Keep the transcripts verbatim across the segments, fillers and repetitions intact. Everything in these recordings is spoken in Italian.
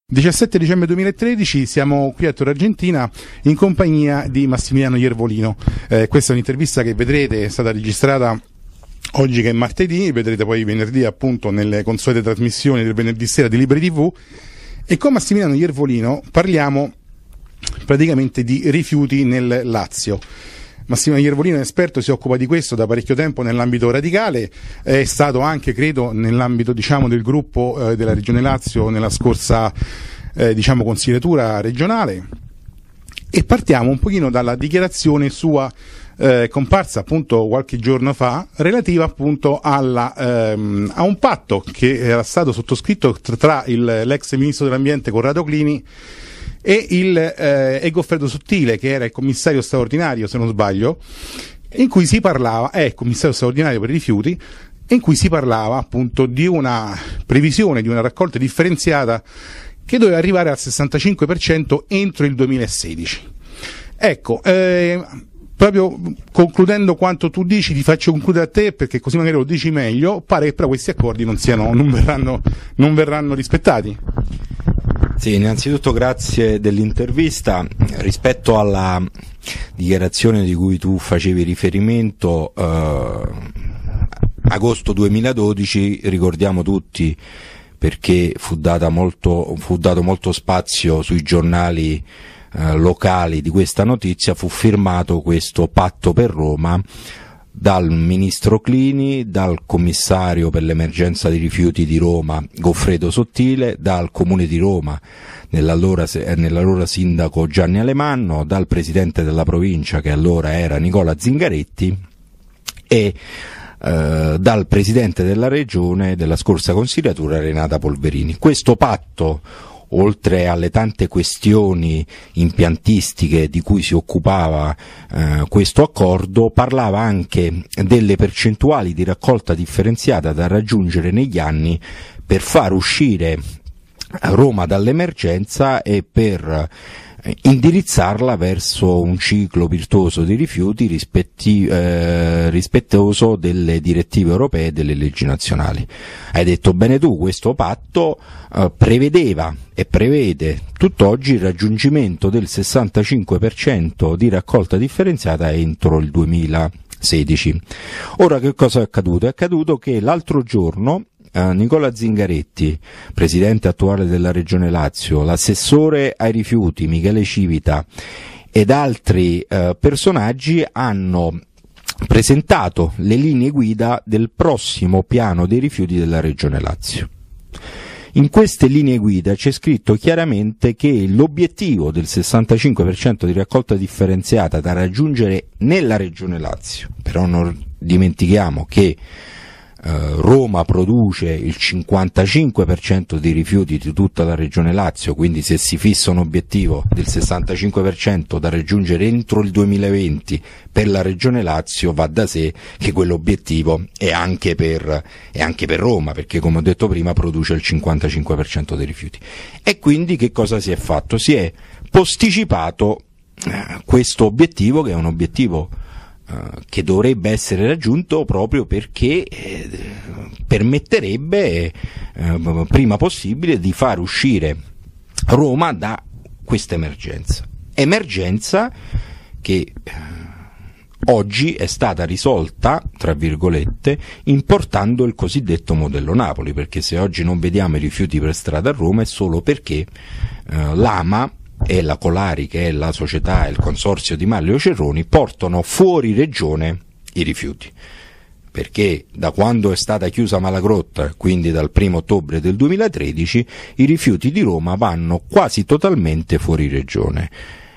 diciassette dicembre duemilatredici, siamo qui a Torre Argentina in compagnia di Massimiliano Iervolino. Eh, questa è un'intervista che vedrete, è stata registrata oggi che è martedì, vedrete poi venerdì appunto nelle consuete trasmissioni del venerdì sera di Liberi tivù, e con Massimiliano Iervolino parliamo praticamente di rifiuti nel Lazio. Massimiliano Iervolino è esperto, si occupa di questo da parecchio tempo nell'ambito radicale, è stato anche, credo, nell'ambito diciamo del gruppo eh, della Regione Lazio nella scorsa eh, diciamo consigliatura regionale, e partiamo un pochino dalla dichiarazione sua eh, comparsa appunto qualche giorno fa, relativa appunto alla, ehm, a un patto che era stato sottoscritto tra, tra il, l'ex ministro dell'ambiente Corrado Clini e il eh, e Goffredo Sottile, che era il commissario straordinario, se non sbaglio, in cui si parlava, è il commissario straordinario per i rifiuti, in cui si parlava appunto di una previsione di una raccolta differenziata che doveva arrivare al sessantacinque per cento entro il duemilasedici. Ecco, eh, proprio concludendo quanto tu dici, ti faccio concludere a te perché così magari lo dici meglio. Pare che però questi accordi non siano, non verranno, non verranno rispettati. Sì, innanzitutto grazie dell'intervista. Rispetto alla dichiarazione di cui tu facevi riferimento, eh, agosto duemiladodici, ricordiamo tutti, perché fu, data molto, fu dato molto spazio sui giornali eh, locali di questa notizia, fu firmato questo patto per Roma dal ministro Clini, dal commissario per l'emergenza dei rifiuti di Roma Goffredo Sottile, dal Comune di Roma nell'allora, nell'allora sindaco Gianni Alemanno, dal presidente della provincia che allora era Nicola Zingaretti e eh, dal presidente della regione della scorsa consigliatura Renata Polverini. Questo patto, oltre alle tante questioni impiantistiche di cui si occupava eh, questo accordo, parlava anche delle percentuali di raccolta differenziata da raggiungere negli anni per far uscire Roma dall'emergenza e per indirizzarla verso un ciclo virtuoso di rifiuti rispetti, eh, rispettoso delle direttive europee e delle leggi nazionali. Hai detto bene tu, questo patto eh, prevedeva e prevede tutt'oggi il raggiungimento del sessantacinque per cento di raccolta differenziata entro il duemilasedici. Ora che cosa è accaduto? È accaduto che l'altro giorno Uh, Nicola Zingaretti, presidente attuale della Regione Lazio, l'assessore ai rifiuti Michele Civita ed altri uh, personaggi hanno presentato le linee guida del prossimo piano dei rifiuti della Regione Lazio. In queste linee guida c'è scritto chiaramente che l'obiettivo del sessantacinque per cento di raccolta differenziata da raggiungere nella Regione Lazio, però non dimentichiamo che Roma produce il cinquantacinque per cento dei rifiuti di tutta la regione Lazio, quindi se si fissa un obiettivo del sessantacinque per cento da raggiungere entro il duemilaventi per la regione Lazio, va da sé che quell'obiettivo è anche per, è anche per Roma, perché come ho detto prima produce il cinquantacinque per cento dei rifiuti. E quindi che cosa si è fatto? Si è posticipato eh, questo obiettivo, che è un obiettivo Uh, che dovrebbe essere raggiunto proprio perché eh, permetterebbe eh, prima possibile di far uscire Roma da questa emergenza. Emergenza che eh, oggi è stata risolta, tra virgolette, importando il cosiddetto modello Napoli, perché se oggi non vediamo i rifiuti per strada a Roma è solo perché eh, l'AMA e la Colari, che è la società e il consorzio di Manlio Cerroni, portano fuori regione i rifiuti, perché da quando è stata chiusa Malagrotta, quindi dal primo ottobre del duemilatredici, i rifiuti di Roma vanno quasi totalmente fuori regione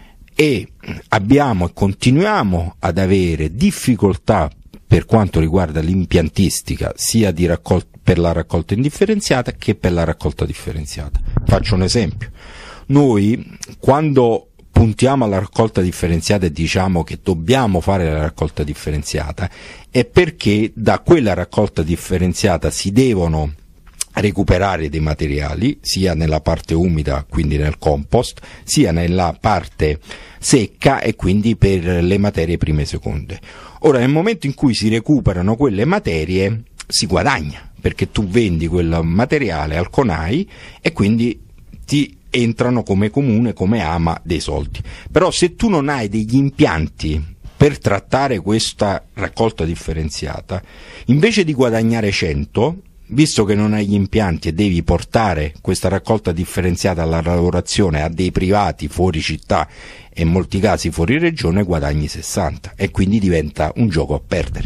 e abbiamo e continuiamo ad avere difficoltà per quanto riguarda l'impiantistica, sia di raccol- per la raccolta indifferenziata che per la raccolta differenziata. Faccio un esempio. Noi, quando puntiamo alla raccolta differenziata e diciamo che dobbiamo fare la raccolta differenziata, è perché da quella raccolta differenziata si devono recuperare dei materiali, sia nella parte umida, quindi nel compost, sia nella parte secca e quindi per le materie prime e seconde. Ora, nel momento in cui si recuperano quelle materie, si guadagna, perché tu vendi quel materiale al CONAI e quindi ti entrano come comune, come ama, dei soldi. Però se tu non hai degli impianti per trattare questa raccolta differenziata, invece di guadagnare cento, visto che non hai gli impianti e devi portare questa raccolta differenziata alla lavorazione a dei privati fuori città e in molti casi fuori regione, guadagni sessanta e quindi diventa un gioco a perdere.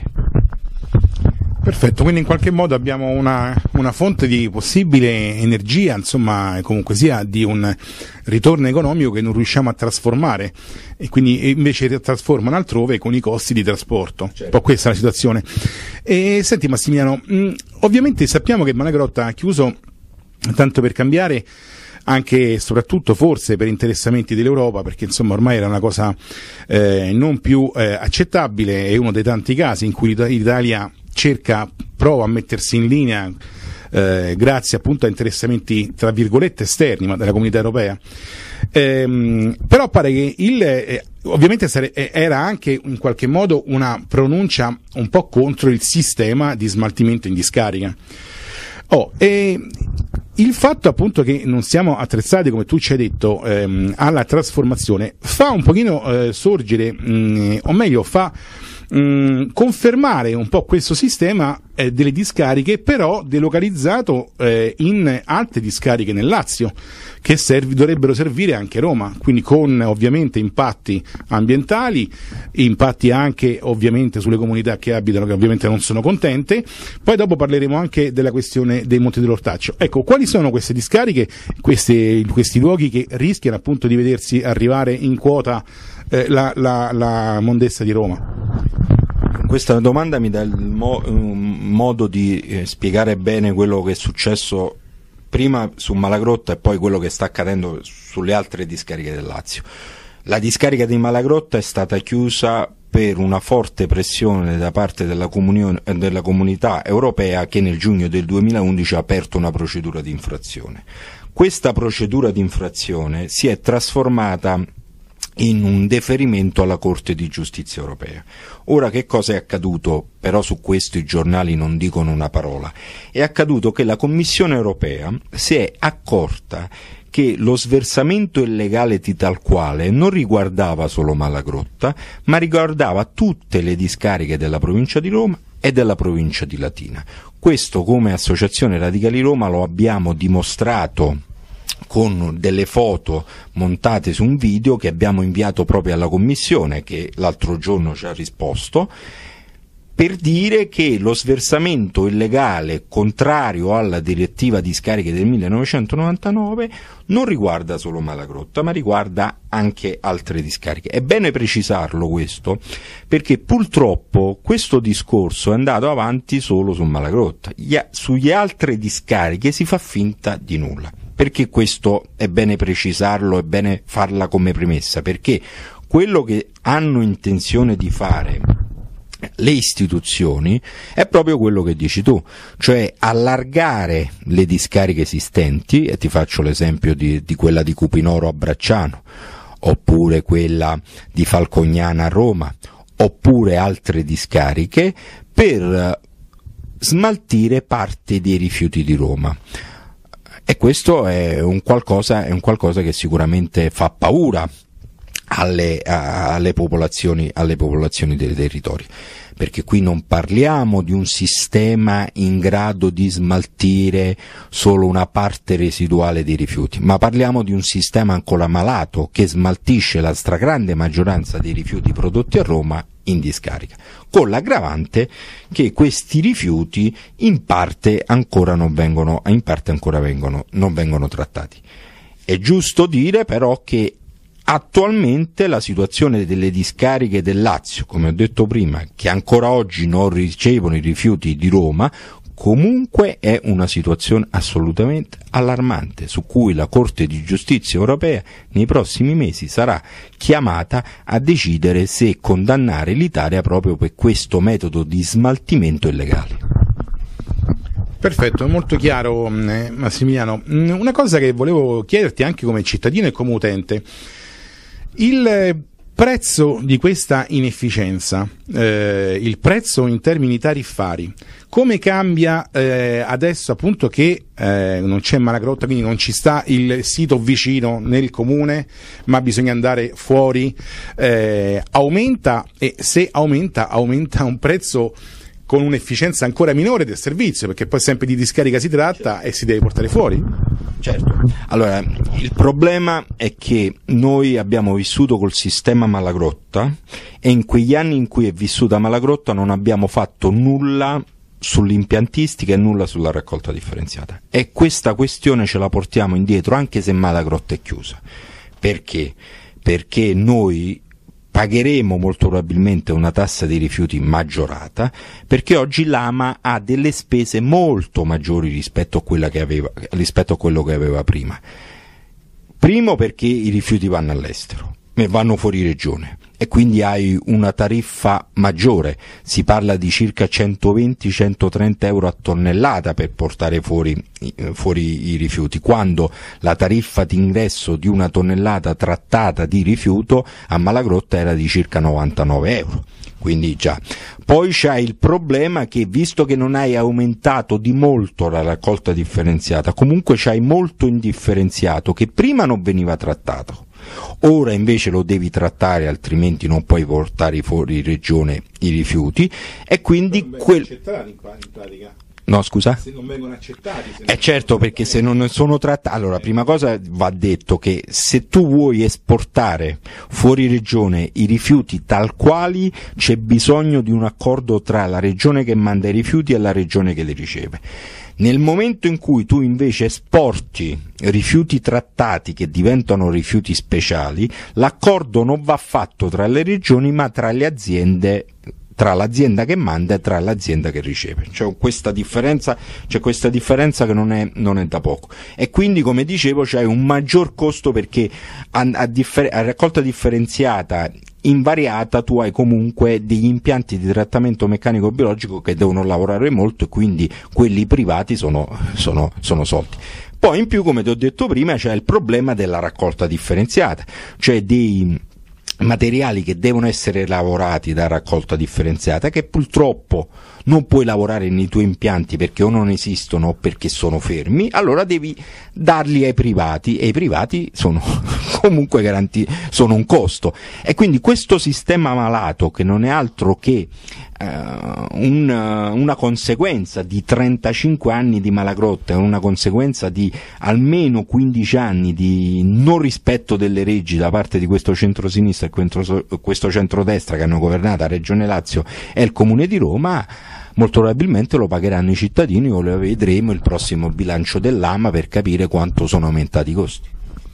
Perfetto, quindi in qualche modo abbiamo una, una fonte di possibile energia, insomma, comunque sia di un ritorno economico che non riusciamo a trasformare e quindi invece trasformano altrove con i costi di trasporto. Certo. Un po' questa è la situazione. E senti Massimiliano, mh, ovviamente sappiamo che Malagrotta ha chiuso, tanto per cambiare, anche e soprattutto forse per interessamenti dell'Europa, perché insomma ormai era una cosa eh, non più eh, accettabile, è uno dei tanti casi in cui l'Italia cerca, prova a mettersi in linea eh, grazie appunto a interessamenti tra virgolette esterni, ma della comunità europea. Ehm, però pare che il eh, ovviamente sare- era anche in qualche modo una pronuncia un po' contro il sistema di smaltimento in discarica. Oh, e il fatto appunto che non siamo attrezzati, come tu ci hai detto, ehm, alla trasformazione fa un pochino eh, sorgere, mh, o meglio fa mh, confermare un po' questo sistema eh, delle discariche, però delocalizzato eh, in altre discariche nel Lazio, che servi, dovrebbero servire anche Roma, quindi con ovviamente impatti ambientali, impatti anche ovviamente sulle comunità che abitano, che ovviamente non sono contente. Poi dopo parleremo anche della questione dei Monti dell'Ortaccio. Ecco, quali sono queste discariche, queste, questi luoghi che rischiano appunto di vedersi arrivare in quota eh, la, la, la Mondezza di Roma? Questa domanda mi dà il mo- un modo di eh, spiegare bene quello che è successo prima su Malagrotta e poi quello che sta accadendo sulle altre discariche del Lazio. La discarica di Malagrotta è stata chiusa per una forte pressione da parte della, comunione, della comunità europea, che nel giugno del duemilaundici ha aperto una procedura di infrazione. Questa procedura di infrazione si è trasformata in un deferimento alla Corte di Giustizia europea. Ora, che cosa è accaduto? Però su questo i giornali non dicono una parola. È accaduto che la Commissione europea si è accorta che lo sversamento illegale di tal quale non riguardava solo Malagrotta, ma riguardava tutte le discariche della provincia di Roma e della provincia di Latina. Questo, come Associazione Radicali Roma, lo abbiamo dimostrato con delle foto montate su un video che abbiamo inviato proprio alla Commissione, che l'altro giorno ci ha risposto, per dire che lo sversamento illegale contrario alla direttiva discariche del millenovecentonovantanove non riguarda solo Malagrotta, ma riguarda anche altre discariche. È bene precisarlo questo, perché purtroppo questo discorso è andato avanti solo su Malagrotta. Sugli altre discariche si fa finta di nulla. Perché questo è bene precisarlo, è bene farla come premessa? Perché quello che hanno intenzione di fare le istituzioni è proprio quello che dici tu, cioè allargare le discariche esistenti, e ti faccio l'esempio di, di quella di Cupinoro a Bracciano, oppure quella di Falcognana a Roma, oppure altre discariche, per smaltire parte dei rifiuti di Roma. E questo è un qualcosa, è un qualcosa che sicuramente fa paura alle, alle popolazioni, alle popolazioni dei territori, perché qui non parliamo di un sistema in grado di smaltire solo una parte residuale dei rifiuti, ma parliamo di un sistema ancora malato che smaltisce la stragrande maggioranza dei rifiuti prodotti a Roma in discarica, con l'aggravante che questi rifiuti in parte ancora non vengono, in parte ancora vengono, non vengono trattati. È giusto dire però che attualmente la situazione delle discariche del Lazio, come ho detto prima, che ancora oggi non ricevono i rifiuti di Roma, comunque è una situazione assolutamente allarmante, su cui la Corte di Giustizia europea nei prossimi mesi sarà chiamata a decidere se condannare l'Italia proprio per questo metodo di smaltimento illegale. Perfetto, molto chiaro eh, Massimiliano. Una cosa che volevo chiederti anche come cittadino e come utente: il prezzo di questa inefficienza, eh, il prezzo in termini tariffari, come cambia eh, adesso appunto che eh, non c'è Malagrotta, quindi non ci sta il sito vicino nel comune, ma bisogna andare fuori, eh, aumenta, e se aumenta, aumenta un prezzo con un'efficienza ancora minore del servizio, perché poi sempre di discarica si tratta e si deve portare fuori. Certo. Allora, il problema è che noi abbiamo vissuto col sistema Malagrotta e in quegli anni in cui è vissuta Malagrotta non abbiamo fatto nulla sull'impiantistica e nulla sulla raccolta differenziata. E questa questione ce la portiamo indietro anche se Malagrotta è chiusa. Perché? Perché noi pagheremo molto probabilmente una tassa di rifiuti maggiorata, perché oggi l'AMA ha delle spese molto maggiori rispetto a quella che aveva, rispetto a quello che aveva prima. Primo perché i rifiuti vanno all'estero e vanno fuori regione e quindi hai una tariffa maggiore, si parla di circa centoventi centotrenta euro a tonnellata per portare fuori, fuori i rifiuti, quando la tariffa d'ingresso di una tonnellata trattata di rifiuto a Malagrotta era di circa novantanove euro. Quindi già. Poi c'è il problema che, visto che non hai aumentato di molto la raccolta differenziata, comunque c'hai molto indifferenziato che prima non veniva trattato. Ora invece lo devi trattare, altrimenti non puoi portare fuori regione i rifiuti, e quindi quel... in pratica. No, scusa? Se non vengono accettati. Se eh certo, perché se non sono trattati... Allora, prima cosa va detto che se tu vuoi esportare fuori regione i rifiuti tal quali, c'è bisogno di un accordo tra la regione che manda i rifiuti e la regione che li riceve. Nel momento in cui tu invece esporti rifiuti trattati che diventano rifiuti speciali, l'accordo non va fatto tra le regioni ma tra le aziende, tra l'azienda che manda e tra l'azienda che riceve. C'è questa differenza, c'è questa differenza che non è, non è da poco. E quindi, come dicevo, c'è un maggior costo perché a, a, differ- a raccolta differenziata invariata tu hai comunque degli impianti di trattamento meccanico biologico che devono lavorare molto e quindi quelli privati sono, sono, sono soldi. Poi in più, come ti ho detto prima, c'è il problema della raccolta differenziata, cioè dei materiali che devono essere lavorati da raccolta differenziata che purtroppo non puoi lavorare nei tuoi impianti perché o non esistono o perché sono fermi, allora devi darli ai privati e i privati sono comunque garantiti, sono un costo, e quindi questo sistema malato, che non è altro che uh, un, uh, una conseguenza di trentacinque anni di Malagrotta, è una conseguenza di almeno quindici anni di non rispetto delle leggi da parte di questo centrosinistra e questo centrodestra che hanno governato la Regione Lazio e il Comune di Roma. Molto probabilmente lo pagheranno i cittadini o lo vedremo il prossimo bilancio dell'AMA per capire quanto sono aumentati i costi.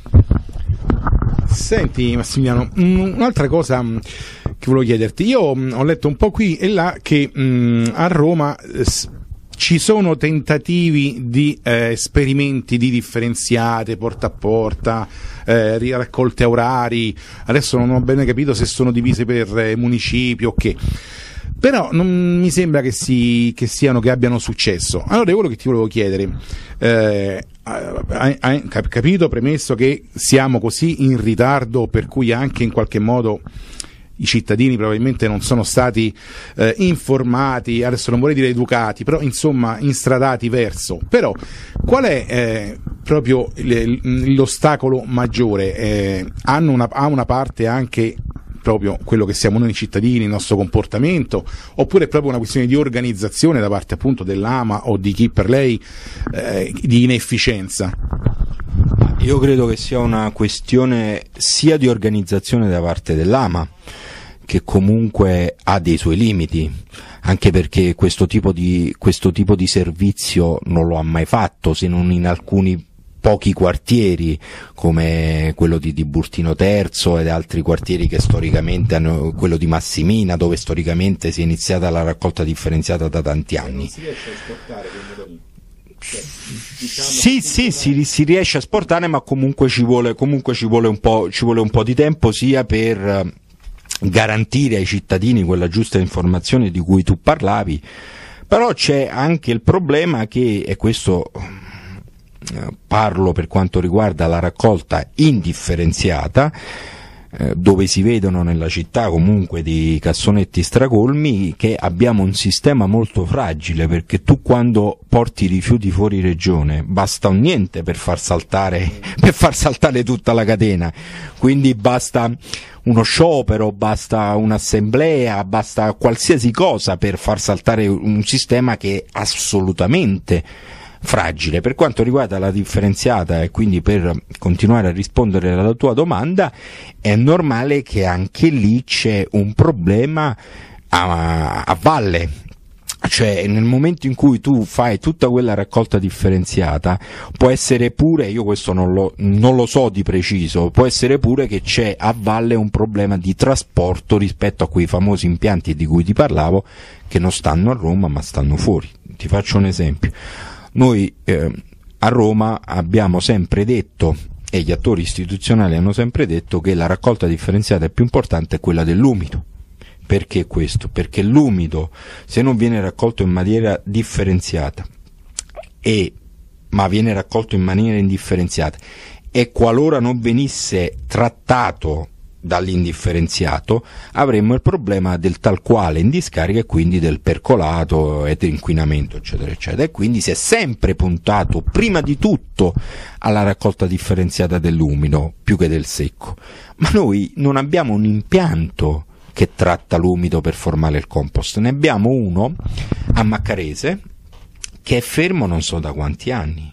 Senti Massimiliano, un'altra cosa che volevo chiederti, io ho letto un po' qui e là che mh, a Roma s- ci sono tentativi di eh, esperimenti di differenziate, porta a porta, eh, raccolte a orari, adesso non ho bene capito se sono divise per eh, municipi o che. Però non mi sembra che, si, che siano, che abbiano successo. Allora, quello che ti volevo chiedere, eh, hai, hai capito, premesso che siamo così in ritardo, per cui anche in qualche modo i cittadini probabilmente non sono stati eh, informati, adesso non vorrei dire educati, però insomma instradati verso. Però qual è eh, proprio l'ostacolo maggiore? Eh, hanno una, ha una parte anche proprio quello che siamo noi cittadini, il nostro comportamento, oppure è proprio una questione di organizzazione da parte appunto dell'AMA o di chi per lei eh, di inefficienza? Io credo che sia una questione sia di organizzazione da parte dell'AMA, che comunque ha dei suoi limiti, anche perché questo tipo di, questo tipo di servizio non lo ha mai fatto, se non in alcuni pochi quartieri come quello di, di Burtino Terzo ed altri quartieri che storicamente hanno, quello di Massimina, dove storicamente si è iniziata la raccolta differenziata da tanti anni. Non si riesce a esportare quei modelli? Cioè, diciamo sì, sì, si, si riesce a esportare, ma comunque ci vuole, comunque ci vuole un po', ci vuole un po' di tempo, sia per garantire ai cittadini quella giusta informazione di cui tu parlavi, però c'è anche il problema che, e questo parlo per quanto riguarda la raccolta indifferenziata, eh, dove si vedono nella città comunque di cassonetti stracolmi, che abbiamo un sistema molto fragile, perché tu quando porti i rifiuti fuori regione basta un niente per far saltare per far saltare tutta la catena, quindi basta uno sciopero, basta un'assemblea, basta qualsiasi cosa per far saltare un sistema che è assolutamente fragile. Per quanto riguarda la differenziata, e quindi per continuare a rispondere alla tua domanda, è normale che anche lì c'è un problema a, a valle. Cioè, nel momento in cui tu fai tutta quella raccolta differenziata, può essere pure, io questo non lo, non lo so di preciso, può essere pure che c'è a valle un problema di trasporto rispetto a quei famosi impianti di cui ti parlavo, che non stanno a Roma ma stanno fuori. Ti faccio un esempio. Noi eh, a Roma abbiamo sempre detto, e gli attori istituzionali hanno sempre detto, che la raccolta differenziata più importante è quella dell'umido. Perché questo? Perché l'umido, se non viene raccolto in maniera differenziata, e, ma viene raccolto in maniera indifferenziata, e qualora non venisse trattato dall'indifferenziato, avremmo il problema del tal quale in discarica, e quindi del percolato e dell'inquinamento, eccetera, eccetera. E quindi si è sempre puntato prima di tutto alla raccolta differenziata dell'umido più che del secco. Ma noi non abbiamo un impianto che tratta l'umido per formare il compost, ne abbiamo uno a Maccarese che è fermo non so da quanti anni,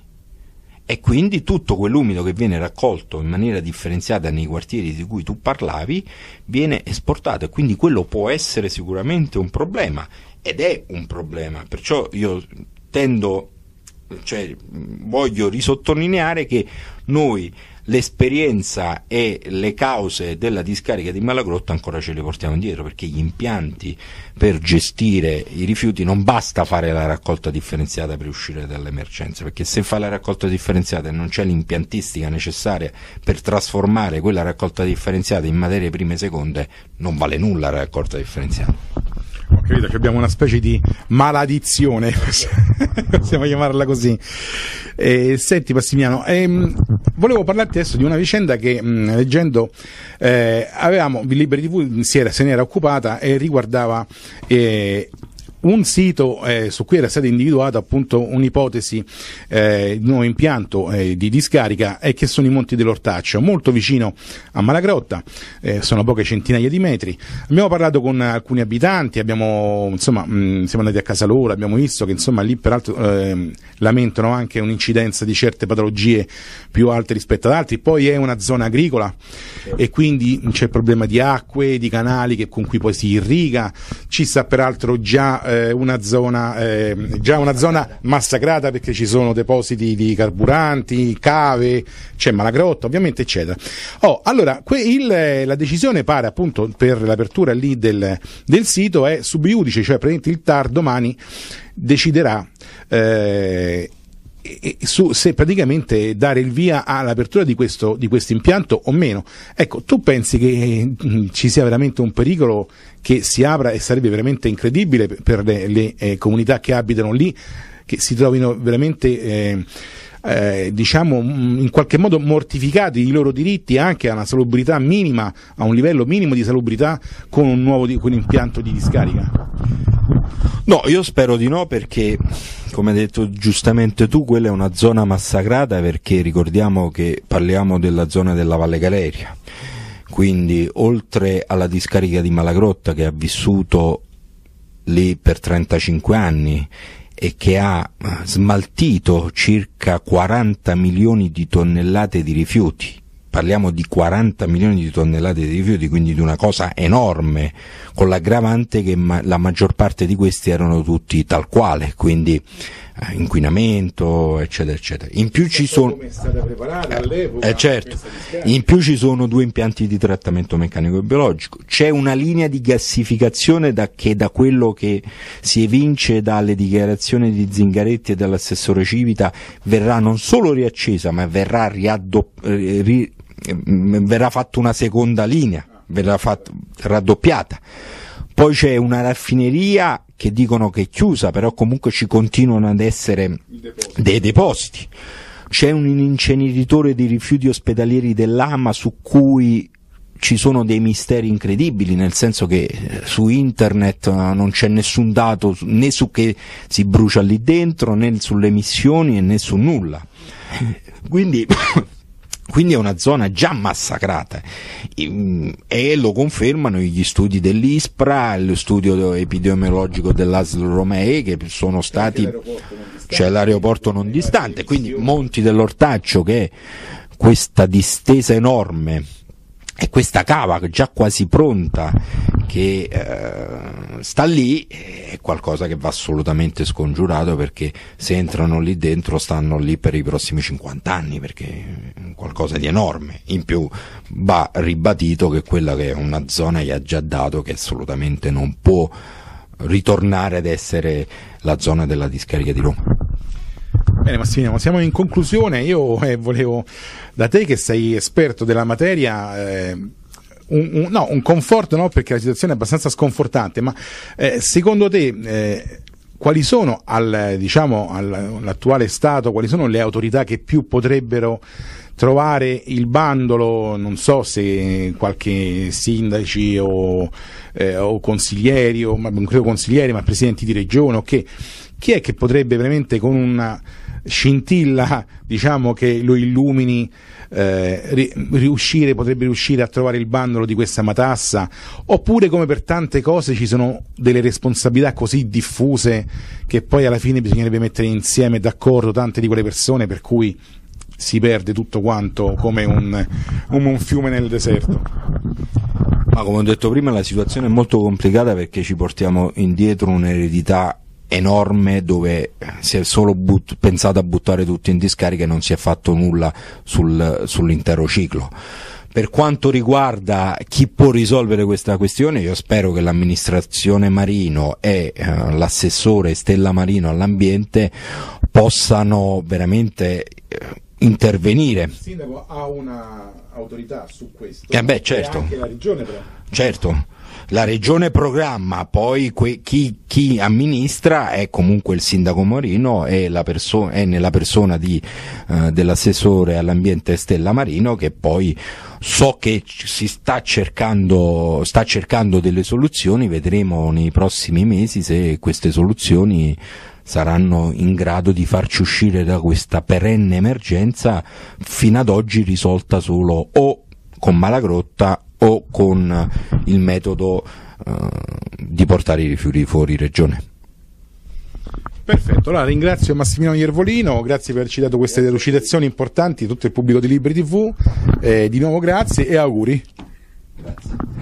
e quindi tutto quell'umido che viene raccolto in maniera differenziata nei quartieri di cui tu parlavi viene esportato, e quindi quello può essere sicuramente un problema, ed è un problema. Perciò io tendo, cioè voglio risottolineare che noi l'esperienza e le cause della discarica di Malagrotta ancora ce le portiamo indietro, perché gli impianti per gestire i rifiuti, non basta fare la raccolta differenziata per uscire dall'emergenza, perché se fai la raccolta differenziata e non c'è l'impiantistica necessaria per trasformare quella raccolta differenziata in materie prime e seconde, non vale nulla la raccolta differenziata. Ho capito, abbiamo una specie di maledizione, possiamo chiamarla così. Eh, senti Massimiliano, ehm, volevo parlarti adesso di una vicenda che mh, leggendo eh, avevamo, Liberi tivù si era, se ne era occupata, e riguardava eh, un sito eh, su cui era stata individuata appunto un'ipotesi eh, di nuovo impianto eh, di discarica, e che sono i Monti dell'Ortaccio, molto vicino a Malagrotta, eh, sono poche centinaia di metri. Abbiamo parlato con alcuni abitanti, abbiamo insomma mh, siamo andati a casa loro, abbiamo visto che insomma lì peraltro eh, lamentano anche un'incidenza di certe patologie più alte rispetto ad altri. Poi è una zona agricola e quindi c'è il problema di acque, di canali che, con cui poi si irriga. Ci sta peraltro già eh, una zona eh, già una zona massacrata, perché ci sono depositi di carburanti, cave, c'è Malagrotta ovviamente, eccetera. Oh, allora que- il, la decisione pare appunto per l'apertura lì del, del sito è sub iudice, cioè praticamente il T A R domani deciderà eh, su se praticamente dare il via all'apertura di questo di questo impianto o meno. Ecco, tu pensi che mh, ci sia veramente un pericolo che si apra, e sarebbe veramente incredibile per le, le eh, comunità che abitano lì, che si trovino veramente eh, eh, diciamo in qualche modo mortificati i loro diritti anche a una salubrità minima, a un livello minimo di salubrità, con un nuovo di, con un impianto di discarica? No, io spero di no, perché come hai detto giustamente tu, quella è una zona massacrata, perché ricordiamo che parliamo della zona della Valle Galeria, quindi oltre alla discarica di Malagrotta, che ha vissuto lì per trentacinque anni e che ha smaltito circa quaranta milioni di tonnellate di rifiuti. Parliamo di quaranta milioni di tonnellate di rifiuti, quindi di una cosa enorme, con l'aggravante che ma- la maggior parte di questi erano tutti tal quale, quindi eh, inquinamento, eccetera, eccetera. In più ci sono, come è stata preparata all'epoca, eh, certo, in più ci sono due impianti di trattamento meccanico e biologico, c'è una linea di gassificazione da, che da quello che si evince dalle dichiarazioni di Zingaretti e dall'assessore Civita verrà non solo riaccesa, ma verrà riaddop- eh, ri- verrà fatta una seconda linea, verrà fatta, raddoppiata. Poi c'è una raffineria che dicono che è chiusa, però comunque ci continuano ad essere dei depositi. C'è un inceneritore di rifiuti ospedalieri dell'A M A su cui ci sono dei misteri incredibili, nel senso che su internet non c'è nessun dato né su che si brucia lì dentro, né sulle emissioni, né su nulla. Quindi Quindi è una zona già massacrata, e lo confermano gli studi dell'ISPRA, lo studio epidemiologico dell'A S L Romei, che sono stati, c'è l'aeroporto non distante, quindi Monti dell'Ortaccio, che è questa distesa enorme e questa cava già quasi pronta che eh, sta lì, è qualcosa che va assolutamente scongiurato, perché se entrano lì dentro stanno lì per i prossimi cinquanta anni, perché è qualcosa di enorme. In più va ribadito che quella che è una zona che ha già dato che assolutamente non può ritornare ad essere la zona della discarica di Roma. Bene Massimiliano, siamo in conclusione. Io eh, volevo, da te che sei esperto della materia, eh, un, un, no, un conforto, no, perché la situazione è abbastanza sconfortante, ma eh, secondo te eh, quali sono al, diciamo, all'attuale stato, quali sono le autorità che più potrebbero trovare il bandolo? Non so se qualche sindaci o, eh, o consiglieri, o, ma non credo consiglieri, ma presidenti di regione, o che, chi è che potrebbe veramente con una scintilla, diciamo, che lo illumini, eh, ri, riuscire, potrebbe riuscire a trovare il bandolo di questa matassa? Oppure, come per tante cose, ci sono delle responsabilità così diffuse che poi alla fine bisognerebbe mettere insieme, d'accordo, tante di quelle persone, per cui si perde tutto quanto come un, come un fiume nel deserto? Ma come ho detto prima, la situazione è molto complicata, perché ci portiamo indietro un'eredità enorme, dove si è solo but- pensato a buttare tutto in discarica e non si è fatto nulla sul, sull'intero ciclo. Per quanto riguarda chi può risolvere questa questione, io spero che l'amministrazione Marino e eh, l'assessore Stella Marino all'ambiente possano veramente eh, intervenire. Il sindaco ha una autorità su questo? Eh beh, certo. E anche la regione, però. Certo. La regione programma, poi que- chi, chi amministra è comunque il sindaco Marino, e la perso- è nella persona di, uh, dell'assessore all'ambiente Stella Marino, che poi so che si sta cercando, sta cercando delle soluzioni. Vedremo nei prossimi mesi se queste soluzioni saranno in grado di farci uscire da questa perenne emergenza, fino ad oggi risolta solo o con Malagrotta o con il metodo uh, di portare i rifiuti fuori regione. Perfetto, allora ringrazio Massimiliano Iervolino, grazie per averci dato queste delucidazioni importanti, tutto il pubblico di Libri tivù, eh, di nuovo grazie e auguri. Grazie.